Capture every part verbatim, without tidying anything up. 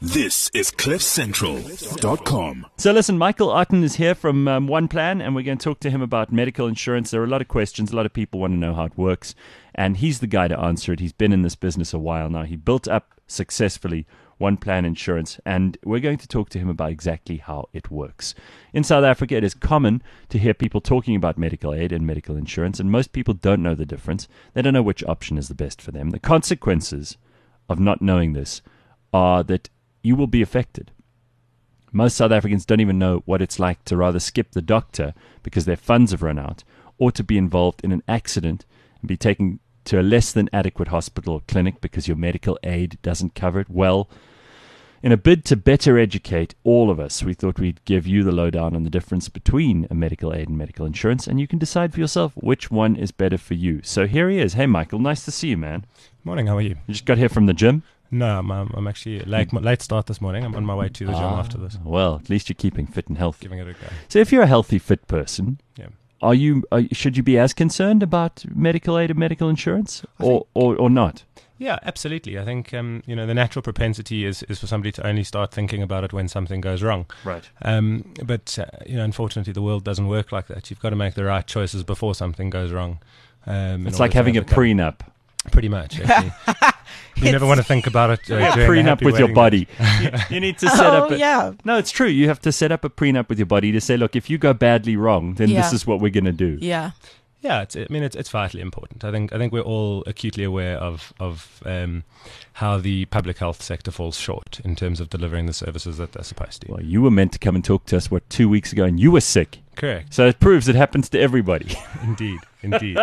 This is cliff central dot com. So listen, Michael Otten is here from um, One Plan, and we're going to talk to him about medical insurance. There are a lot of questions. A lot of people want to know how it works, and he's the guy to answer it. He's been in this business a while now. He built up successfully One Plan Insurance, and we're going to talk to him about exactly how it works. In South Africa, it is common to hear people talking about medical aid and medical insurance, and most people don't know the difference. They don't know which option is the best for them. The consequences of not knowing this are that you will be affected. Most South Africans don't even know what it's like to rather skip the doctor because their funds have run out, or to be involved in an accident and be taken to a less than adequate hospital or clinic because your medical aid doesn't cover it. Well, in a bid to better educate all of us, we thought we'd give you the lowdown on the difference between a medical aid and medical insurance, and you can decide for yourself which one is better for you. So here he is. Hey, Michael, nice to see you, man. Morning, how are you? You just got here from the gym? No, I'm, I'm I'm actually late, late start this morning. I'm on my way to the gym ah, after this. Well, at least you're keeping fit and healthy. Giving it a go. So if you're a healthy, fit person, Yeah. are you? Are, should you be as concerned about medical aid and medical insurance, I or, or or not? Yeah, absolutely. I think um, you know the natural propensity is, is for somebody to only start thinking about it when something goes wrong. Right. Um, but uh, you know, unfortunately, the world doesn't work like that. You've got to make the right choices before something goes wrong. Um, It's like having a prenup. Pretty much, actually. You never want to think about it. Uh, Yeah, during a prenup happy with your wedding. body. you, you need to set up. Oh, A, yeah. No, it's true. You have to set up a prenup with your body to say, look, if you go badly wrong, then Yeah. this is what we're going to do. Yeah. Yeah, it's, I mean, it's it's vitally important. I think I think we're all acutely aware of of um, how the public health sector falls short in terms of delivering the services that they're supposed to. Well, you were meant to come and talk to us, what, two weeks ago, and you were sick. Correct. So it proves it happens to everybody. Indeed. Indeed.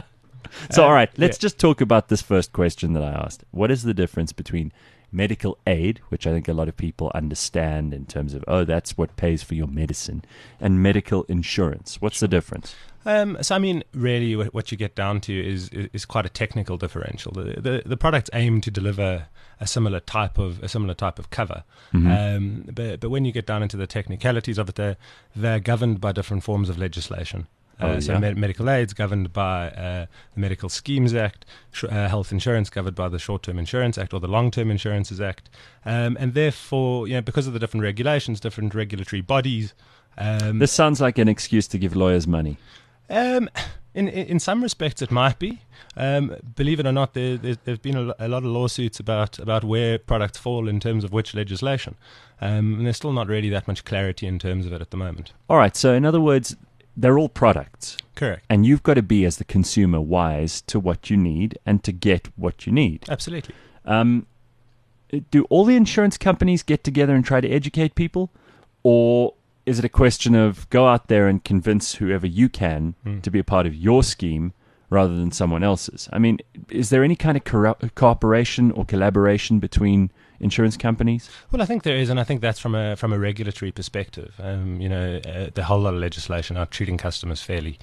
So, Uh, all right, let's yeah. just talk about this first question that I asked. What is the difference between medical aid, which I think a lot of people understand in terms of, oh, that's what pays for your medicine, and medical insurance? What's the difference? Um, so, I mean, really, wh- what you get down to is is, is quite a technical differential. The, the the products aim to deliver a similar type of a similar type of cover, Mhm. um, but but when you get down into the technicalities of it, they're they're governed by different forms of legislation. Uh, Oh, so yeah. med- medical aid is governed by uh, the Medical Schemes Act, sh- uh, health insurance covered by the Short-Term Insurance Act or the Long-Term Insurances Act, um, and therefore, you know, because of the different regulations, different regulatory bodies. Um, This sounds like an excuse to give lawyers money. um, in, in in some respects, it might be. Um, believe it or not, there there have been a, lo- a lot of lawsuits about about where products fall in terms of which legislation, um, and there's still not really that much clarity in terms of it at the moment. All right, so in other words, they're all products. Correct. And you've got to be, as the consumer, wise to what you need and to get what you need. Absolutely. Um, do all the insurance companies get together and try to educate people? Or is it a question of go out there and convince whoever you can Hmm. to be a part of your scheme rather than someone else's? I mean, is there any kind of corru- cooperation or collaboration between insurance companies? Well, I think there is, and I think that's from a from a regulatory perspective. Um, you know, uh, the whole lot of legislation are treating customers fairly.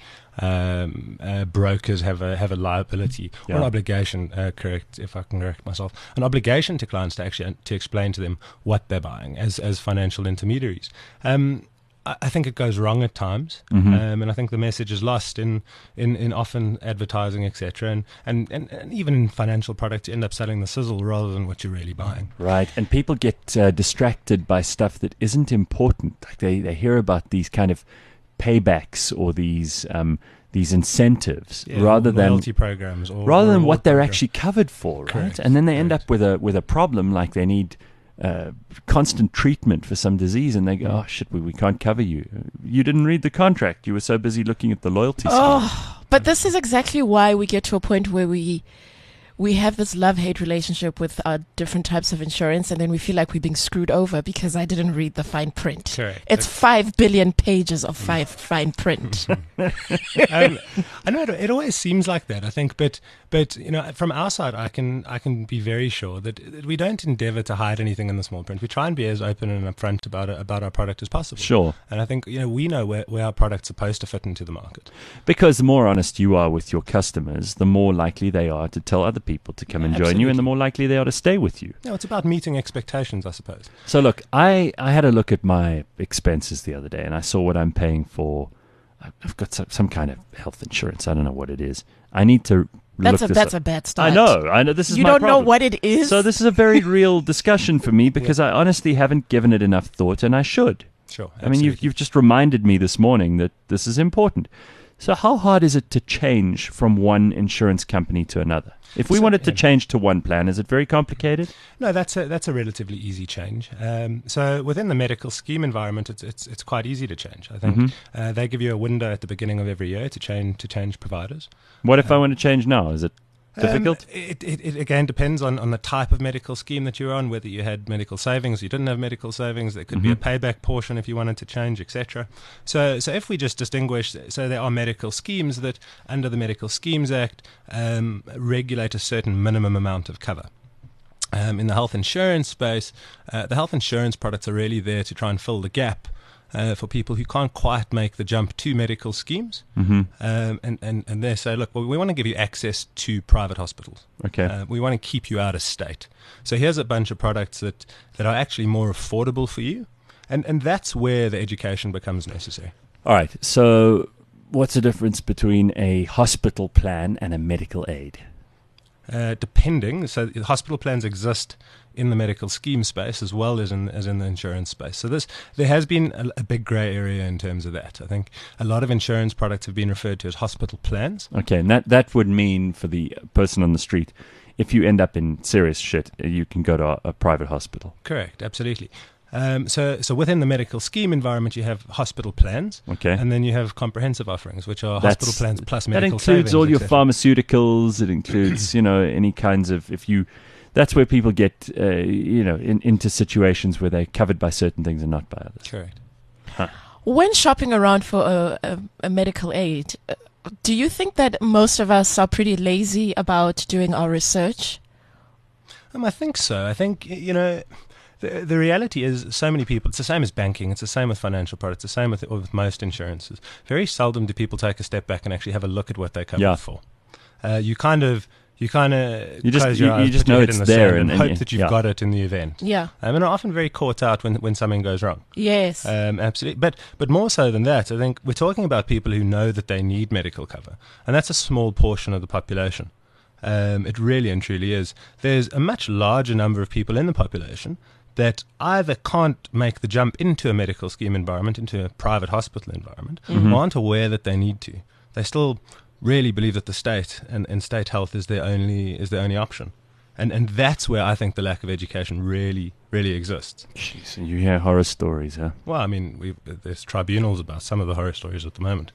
Um, uh, brokers have a have a liability or an Yeah. obligation. Uh, correct, if I can correct myself, an obligation to clients to actually to explain to them what they're buying as as financial intermediaries. Um, I I think it goes wrong at times, Mhm. um, and I think the message is lost in in, in often advertising, et cetera, and, and, and, and even in financial products, you end up selling the sizzle rather than what you're really buying. Right, and people get uh, distracted by stuff that isn't important. Like they, they hear about these kind of paybacks or these um, these incentives Yeah, rather or than loyalty programs, or rather than reward what they're programs. actually covered for, right? Correct, And then they end correct. up with a with a problem, like they need uh, constant treatment for some disease, and they go, Mm. "Oh shit, we, we can't cover you. You didn't read the contract. You were so busy looking at the loyalty scheme." Oh, but this is exactly why we get to a point where we we have this love-hate relationship with our different types of insurance, and then we feel like we're being screwed over because I didn't read the fine print. Correct. It's five billion pages of five fine print. um, I know it, it always seems like that. I think, but but you know, from our side, I can I can be very sure that, that we don't endeavour to hide anything in the small print. We try and be as open and upfront about it, about our product as possible. Sure. And I think you know we know where, where our product's supposed to fit into the market. Because the more honest you are with your customers, the more likely they are to tell other people to come and join you, and the Absolutely. more likely they are to stay with you. No, it's about meeting expectations, I suppose. So look, I, I had a look at my expenses the other day, and I saw what I'm paying for. I've got some, some kind of health insurance. I don't know what it is. I need to That's look a this that's up. a bad start. I know, I know. This is You my don't know problem. what it is. So this is a very real discussion for me because I honestly haven't given it enough thought, and I should. Sure. I mean, you've you've just reminded me this morning that this is important. So how hard is it to change from one insurance company to another? If we So, wanted to yeah. change to one plan, is it very complicated? No, that's a that's a relatively easy change. Um, so within the medical scheme environment, it's it's it's quite easy to change. I think Mhm. uh, they give you a window at the beginning of every year to change to change providers. What if I want to change now? Is it difficult? Um, it, it, it again depends on, on the type of medical scheme that you're on, whether you had medical savings, you didn't have medical savings. There could be a payback portion if you wanted to change, et cetera. So, so if we just distinguish, so there are medical schemes that, under the Medical Schemes Act, um, regulate a certain minimum amount of cover. Um, in the health insurance space, uh, the health insurance products are really there to try and fill the gap Uh, for people who can't quite make the jump to medical schemes. Mm-hmm. Um, and, and, and they say, look, well, we want to give you access to private hospitals. Okay. Uh, we want to keep you out of state. So here's a bunch of products that, that are actually more affordable for you. And, and that's where the education becomes necessary. All right. So what's the difference between a hospital plan and a medical aid? Uh, depending, so the hospital plans exist in the medical scheme space as well as in as in the insurance space. So this there has been a, a big grey area in terms of that. I think a lot of insurance products have been referred to as hospital plans. Okay, and that, that would mean for the person on the street, if you end up in serious shit, you can go to a, a private hospital. Correct, absolutely. Um, so so within the medical scheme environment, you have hospital plans, Okay. and then you have comprehensive offerings, which are That's- hospital plans plus That medical includes savings, all your et cetera. pharmaceuticals. It includes, you know, any kinds of, if you, that's where people get, uh, you know, in, into situations where they're covered by certain things and not by others. Correct. When shopping around for a, a, a medical aid, uh, do you think that most of us are pretty lazy about doing our research? Um, I think so. I think, y- you know, the, the reality is so many people, it's the same as banking, it's the same with financial products, the same with, with most insurances. Very seldom do people take a step back and actually have a look at what they're covered Yeah. for. Uh, you kind of, you kind of You just- close your you- eyes, you just put your know head it's in the there sand and- and, and hope you- that you've yeah. got it in the event. Yeah. Um, and are often very caught out when, when something goes wrong. Yes. Um, absolutely. But but more so than that, I think we're talking about people who know that they need medical cover. And that's a small portion of the population. Um, it really and truly is. There's a much larger number of people in the population that either can't make the jump into a medical scheme environment, into a private hospital environment, or aren't aware that they need to. They still really believe that the state and, and state health is their only is their only option. And and that's where I think the lack of education really, really exists. Jeez, and you hear horror stories, huh? Well, I mean, we there's tribunals about some of the horror stories at the moment.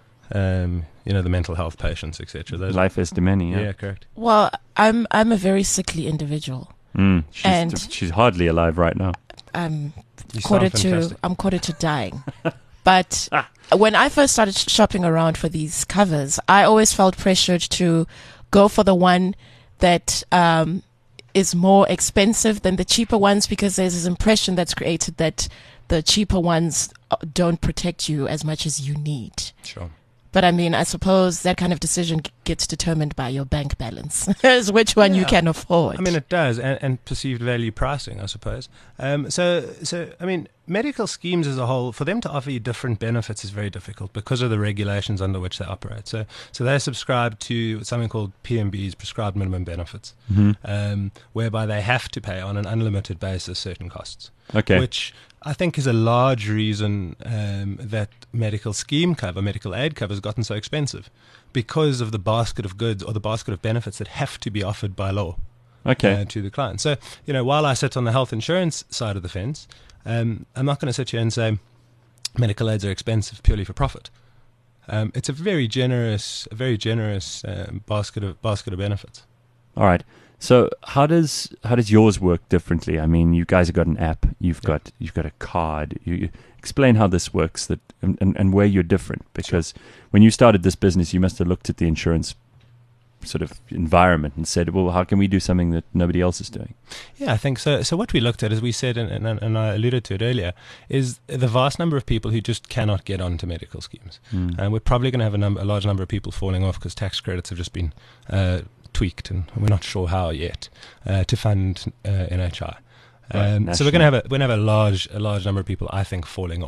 Um, you know, the mental health patients, et cetera. Those, Life is demanding, yeah. yeah. correct. Well, I'm I'm a very sickly individual. Mm, she's, And- she's hardly alive right now. I'm You quarter sound to fantastic. I'm quarter to dying. But when I first started sh- shopping around for these covers, I always felt pressured to go for the one that um, is more expensive than the cheaper ones, because there's this impression that's created that the cheaper ones uh, don't protect you as much as you need. Sure. But I mean, I suppose that kind of decision g- gets determined by your bank balance, as which one you Yeah. can afford. I mean, it does, and, and perceived value pricing, I suppose. Um, so, so I mean, medical schemes as a whole, for them to offer you different benefits is very difficult because of the regulations under which they operate. So, so they subscribe to something called P M Bs, prescribed minimum benefits, Mm-hmm. um, whereby they have to pay on an unlimited basis certain costs. Okay. Which I think is a large reason um, that medical scheme cover, medical aid cover has gotten so expensive, because of the basket of goods or the basket of benefits that have to be offered by law okay. uh, to the client. So, you know, while I sit on the health insurance side of the fence, um, I'm not going to sit here and say medical aids are expensive purely for profit. Um, it's a very generous, a very generous um, basket of basket of benefits. All right. So how does how does yours work differently? I mean, you guys have got an app. You've Yeah. got you've got a card. You, you explain how this works, that and, and, and where you're different. Because when you started this business, you must have looked at the insurance sort of environment and said, well, how can we do something that nobody else is doing? Yeah, I think so. So what we looked at, as we said, and, and, and I alluded to it earlier, is the vast number of people who just cannot get onto medical schemes. Mm. And we're probably going to have a, number, a large number of people falling off because tax credits have just been uh, tweaked, and we're not sure how yet, uh, to fund uh, N H I. Right, Um, so we're going to have a we're going to have a large a large number of people, I think, falling off.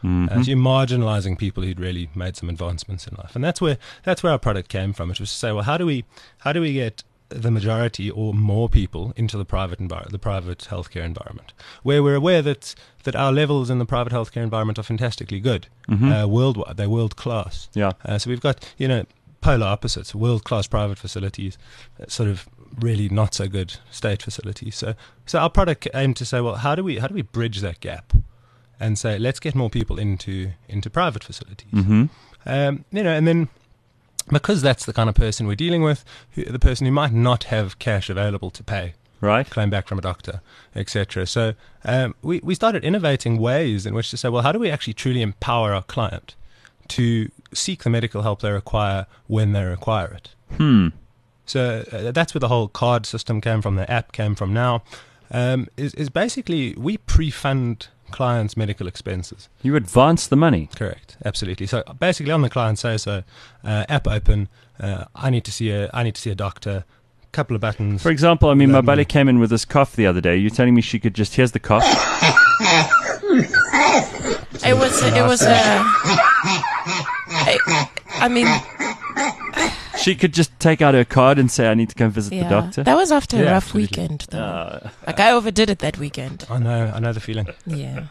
Mm-hmm. Uh, so you're marginalising people who'd really made some advancements in life, and that's where that's where our product came from. It was to say, well, how do we how do we get the majority or more people into the private environment, the private healthcare environment, where we're aware that that our levels in the private healthcare environment are fantastically good, Mm-hmm. uh, worldwide. They're world class. Yeah. Uh, so we've got, you know, polar opposites, world class private facilities, uh, sort of really not so good state facilities. So so our product aimed to say, well, how do we how do we bridge that gap, and say, let's get more people into into private facilities. Mm-hmm. Um, you know, and then, because that's the kind of person we're dealing with, who, the person who might not have cash available to pay, Right. claim back from a doctor, et cetera. So um, we, we started innovating ways in which to say, well, how do we actually truly empower our client to seek the medical help they require when they require it? Hmm. So uh, that's where the whole card system came from, the app came from now, um, is, is basically we pre-fund clients' medical expenses. You advance the money. Correct, absolutely. So basically, on the client say so, uh, app open. Uh, I need to see a I need to see a doctor. Couple of buttons. For example, I mean, my Um, buddy came in with this cough the other day. You're telling me she could just, here's the cough. It was it was a. I, I mean, She could just take out her card and say, I need to go visit yeah, the doctor. that was after a Yeah, rough absolutely. weekend, though. Uh, Like I overdid it that weekend. I know, I know the feeling. Yeah.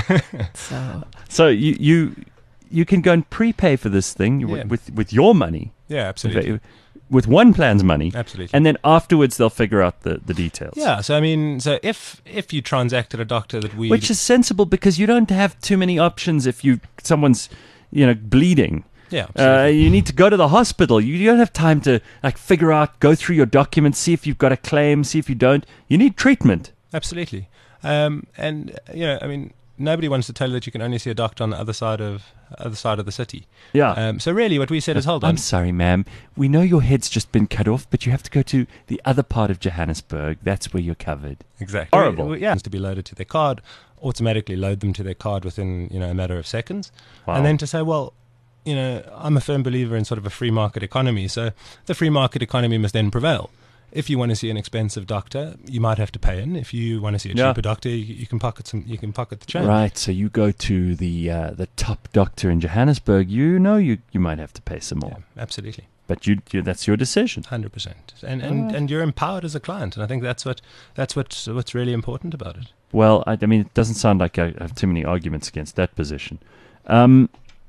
So so you, you you can go and prepay for this thing Yeah. with, with with your money, Yeah, absolutely, with one plan's money, absolutely. and then afterwards they'll figure out the, the details. Yeah, so I mean, so if if you transacted a doctor that we, Which is sensible because you don't have too many options if you someone's you know bleeding. yeah, Uh, absolutely. you need to go to the hospital. You, you don't have time to like figure out, go through your documents, see if you've got a claim, see if you don't. You need treatment. absolutely. Um, and uh, you know, I mean, nobody wants to tell you that you can only see a doctor on the other side of other side of the city. Yeah. Um, so really, what we said is, hold on. I'm sorry, ma'am. We know your head's just been cut off, but you have to go to the other part of Johannesburg. That's where you're covered. Exactly. Horrible. We- we- yeah, to be loaded to their card, automatically load them to their card within you know a matter of seconds, Wow. and then to say, well, you know, I'm a firm believer in sort of a free market economy. So the free market economy must then prevail. If you want to see an expensive doctor, you might have to pay in. If you want to see a Yeah. cheaper doctor, you, you can pocket some. You can pocket the change. Right. So you go to the uh, the top doctor in Johannesburg. You know you, you might have to pay some more, Yeah, absolutely. but you, you that's your decision. Hundred percent, and and, Alright. and you're empowered as a client, and I think that's what that's what's what's really important about it. Well, I, I mean, it doesn't sound like I have too many arguments against that position. Um,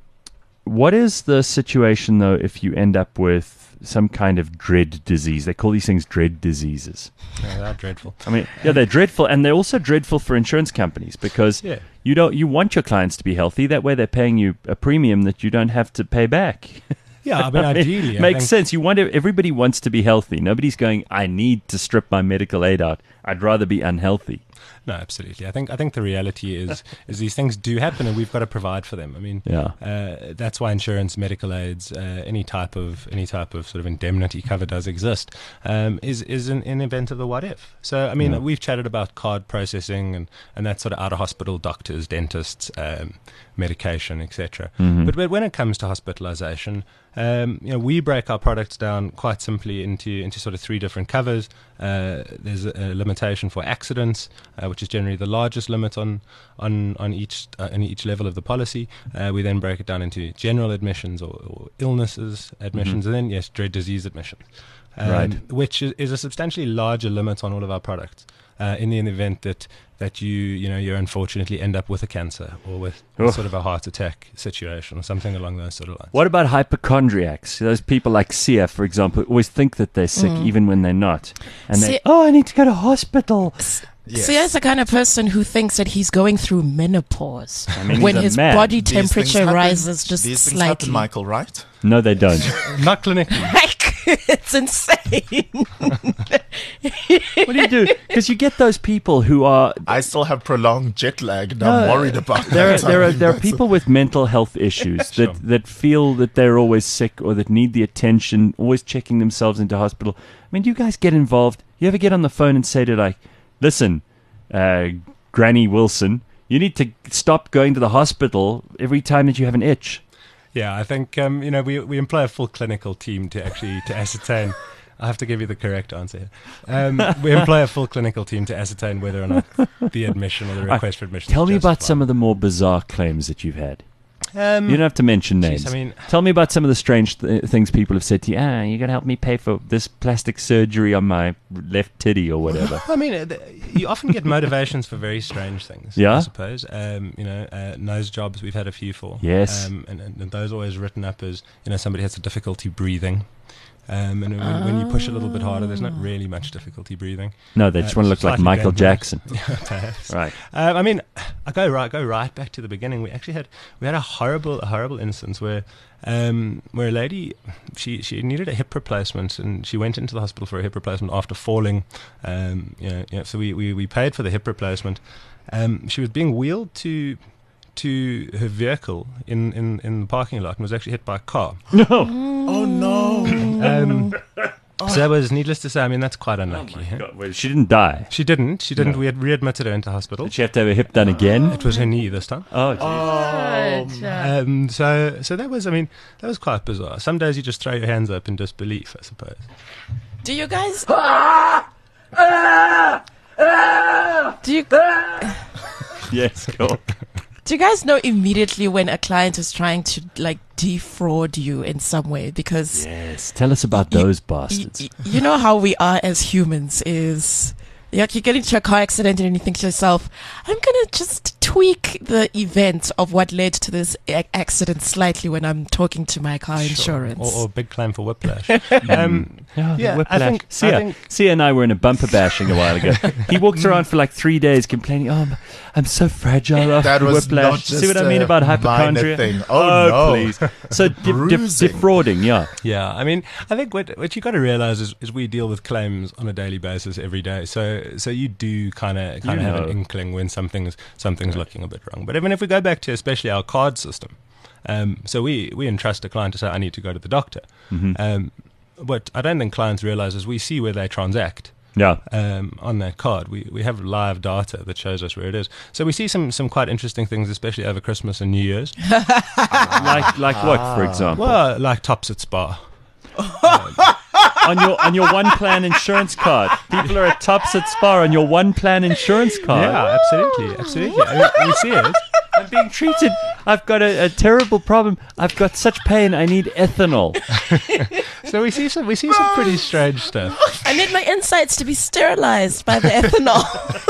what is the situation, though, if you end up with some kind of dread disease? They call these things dread diseases. Yeah, that's dreadful. I mean, yeah, they're dreadful, and they're also dreadful for insurance companies because Yeah, you don't you want your clients to be healthy. That way, they're paying you a premium that you don't have to pay back. yeah. I mean, ideally, I makes think- sense. You want to, everybody wants to be healthy. Nobody's going, I need to strip my medical aid out. I'd rather be unhealthy. No, absolutely. I think I think the reality is is these things do happen, and we've got to provide for them. I mean, Yeah. uh, that's why insurance, medical aids, uh, any type of any type of sort of indemnity cover does exist. Um, is is in, in event of the what if. So I mean, Yeah. we've chatted about card processing and and that sort of out of hospital doctors, dentists, um, medication, et cetera. Mhm. But, but when it comes to hospitalization, um, you know, we break our products down quite simply into into sort of three different covers. Uh, there's a, a limitation for accidents, uh, which is generally the largest limit on on on each uh, on each level of the policy. Uh, we then break it down into general admissions or, or illnesses admissions, and then yes, dread disease admissions, um, Right. which is, is a substantially larger limit on all of our products. Uh, in the event that that you you know you unfortunately end up with a cancer or with Ugh. sort of a heart attack situation or something along those sort of lines. What about hypochondriacs? Those people like Sia, for example, always think that they're sick Mm. even when they're not. And they, Sia- oh, I need to go to hospital. Yes. See, as the kind of person who thinks that he's going through menopause I mean, when he's a his man. body These things temperature happen- rises just These things slightly. happen, Michael, right? No, they don't. Not clinically. Like, it's insane. What do you do? Because you get those people who are. I still have prolonged jet lag, and I'm No, worried about There are, that. there I are mean, there are that's- people with mental health issues that, Sure. that feel that they're always sick or that need the attention, always checking themselves into hospital. I mean, do you guys get involved? You ever get on the phone and say to like, listen, uh, Granny Wilson, you need to stop going to the hospital every time that you have an itch. Yeah, I think um, you know we we employ a full clinical team to actually to ascertain I have to give you the correct answer here. Um, we employ a full clinical team to ascertain whether or not the admission or the request for admission. Tell is me about justified. some of the more bizarre claims that you've had. Um, You don't have to mention names. geez, I mean, Tell me about some of the strange th- things people have said to you. Ah, you're going to help me pay for this plastic surgery on my left titty or whatever. I mean, uh, th- you often get motivations for very strange things. Yeah? I suppose. Um, you know, uh, nose jobs we've had a few for. Yes. Um, and, and, and those always written up as, you know, somebody has a difficulty breathing. Um, and when, when you push a little bit harder, there's not really much difficulty breathing. No, they just Uh, want to look like slightly Michael glamorous. Jackson. Perhaps. Right. Um, I mean, I go right, go right back to the beginning. We actually had we had a horrible, a horrible instance where, um, where a lady, she she needed a hip replacement, and she went into the hospital for a hip replacement after falling. Um, you know, you know, so we, we, we paid for the hip replacement. Um, she was being wheeled to to her vehicle in, in, in the parking lot and was actually hit by a car. No. Oh no. Um, so that was, needless to say, I mean, that's quite unlucky. huh? God, well, she didn't die. She didn't. She didn't. No. We had readmitted her into hospital. Did she have to have her hip done again? It was her knee this time. Oh, geez. Good. Um, so, so that was, I mean, that was quite bizarre. Some days you just throw your hands up in disbelief, I suppose. Do you guys? do you Yes, cool. do you guys know immediately when a client is trying to like defraud you in some way? Because Yes. Tell us about You- those y- bastards. y- you know how we are as humans is like you get into a car accident and you think to yourself, I'm gonna just tweak the event of what led to this a- accident slightly when I'm talking to my car insurance. Or, or big claim for whiplash. um, Yeah, Yeah, I whiplash. think- Sia, I think- Sia and I were in a bumper bashing a while ago. He walked around for like three days complaining, "Oh, I'm, I'm so fragile after That was whiplash." not See just what I mean a about minor hypochondria? thing. Oh, no. please. So de- de- Bruising. defrauding, yeah. yeah, I mean, I think what what you got to realize is, is we deal with claims on a daily basis every day. So so you do kind of kind You of have know. an inkling when something's something's looking a bit wrong. But even if we go back to especially our card system, um, so we we entrust a client to say, I need to go to the doctor. Mhm. Um, what I don't think clients realize is we see where they transact. Yeah. Um, on that card, we, we have live data that shows us where it is. So we see some, some quite interesting things, especially over Christmas and New Year's. Like like what, for example? Well, like Tops at Spa. on your on your one plan insurance card. People are at Tops at Spa on your one plan insurance card. Yeah, absolutely, absolutely. I mean, we see it. I'm being treated. I've got a, a terrible problem. I've got such pain. I need ethanol. So we see some we see some pretty strange stuff. I need my insides to be sterilized by the ethanol.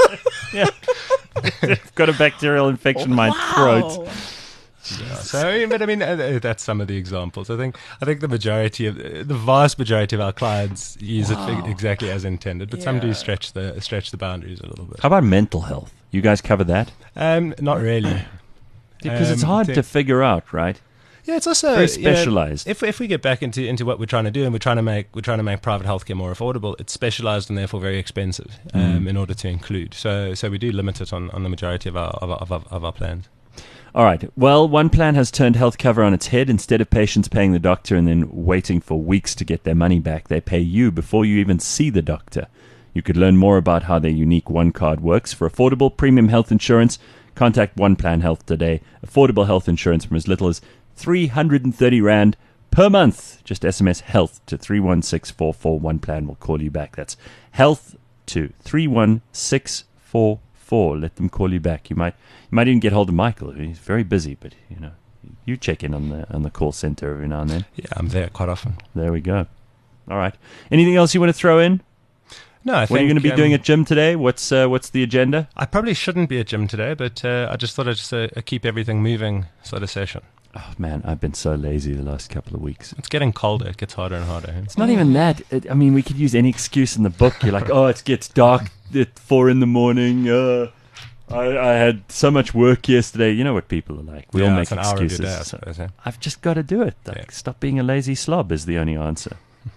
I've got a bacterial infection in my throat. Wow. So, I mean, but I mean, uh, that's some of the examples. I think I think the majority of uh, the vast majority of our clients use it Wow. fi- exactly as intended, but some do Yeah. stretch the stretch the boundaries a little bit. How about mental health? You guys cover that? Um, not really. Because it's Um, hard the- to figure out, right? Yeah, it's also Very you know, specialized. if if we get back into, into what we're trying to do, and we're trying to make we're trying to make private healthcare more affordable, it's specialized and therefore very expensive um, Mm. in order to include. So so we do limit it on, on the majority of our of our, of our of our plans. All right. Well, one plan has turned health cover on its head. Instead of patients paying the doctor and then waiting for weeks to get their money back, they pay you before you even see the doctor. You could learn more about how their unique one card works. For affordable premium health insurance, contact One Plan Health today. Affordable health insurance from as little as three hundred thirty rand per month. Just S M S health to three one six four four. One Plan will call you back. That's health to three one six four four. Let them call you back. You might you might even get hold of Michael. He's very busy, but you know, you check in on the on the call center every now and then. Yeah, I'm there quite often. There we go. All right. Anything else you want to throw in? No, I What think are you going to be um, doing at gym today? What's uh, what's the agenda? I probably shouldn't be at gym today, but uh, I just thought I'd just uh, a keep everything moving sort of session. Oh man, I've been so lazy the last couple of weeks. It's getting colder. It gets harder and harder. It's not even that. It, I mean, we could use any excuse in the book. You're like, oh, it gets dark at four in the morning. Uh, I, I had so much work yesterday. You know what people are like. We Yeah, all make it's an hour of your excuses. day, I So suppose, yeah. I've just got to do it. Like, Yeah. Stop being a lazy slob is the only answer.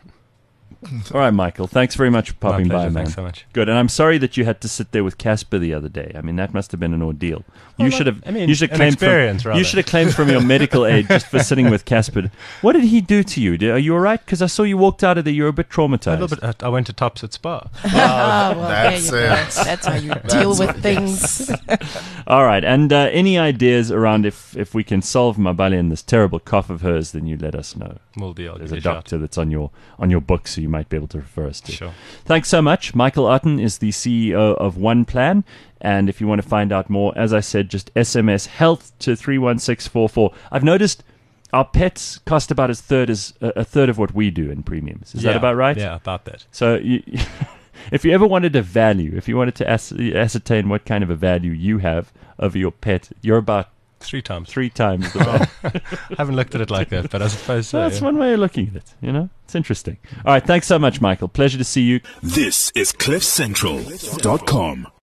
All right, Michael. Thanks very much for My popping by, pleasure. man. Thanks so much. Good, and I'm sorry that you had to sit there with Casper the other day. I mean, that must have been an ordeal. Well, you no, should have. I mean, you should have an claimed experience, from. rather. You should have claimed from your medical aid just for sitting with Casper. What did he do to you? Did, are you all right? Because I saw you walked out of there. You were a bit A traumatized. little bit. uh, I went to Tops at Spa. Oh, well, That's there you it. go. That's how you deal That's with what- things. All right, and uh, any ideas around if if we can solve Mabali and this terrible cough of hers, then you let us know. We'll deal. There's a doctor that's on your on your books who you might be able to refer us to. Sure. Thanks so much. Michael Otten is the C E O of One Plan. And if you want to find out more, as I said, just S M S health to three one six four four. I've noticed our pets cost about a third as a, a third of what we do in premiums. Is Yeah, that about right? Yeah, about that. So you, if you ever wanted a value, if you wanted to as- ascertain what kind of a value you have over your pet, you're about Three times. three times the value. I haven't looked at it like that, but I suppose so. That's yeah. one way of looking at it. You know, it's interesting. All right, thanks so much, Michael. Pleasure to see you. This is cliff central dot com.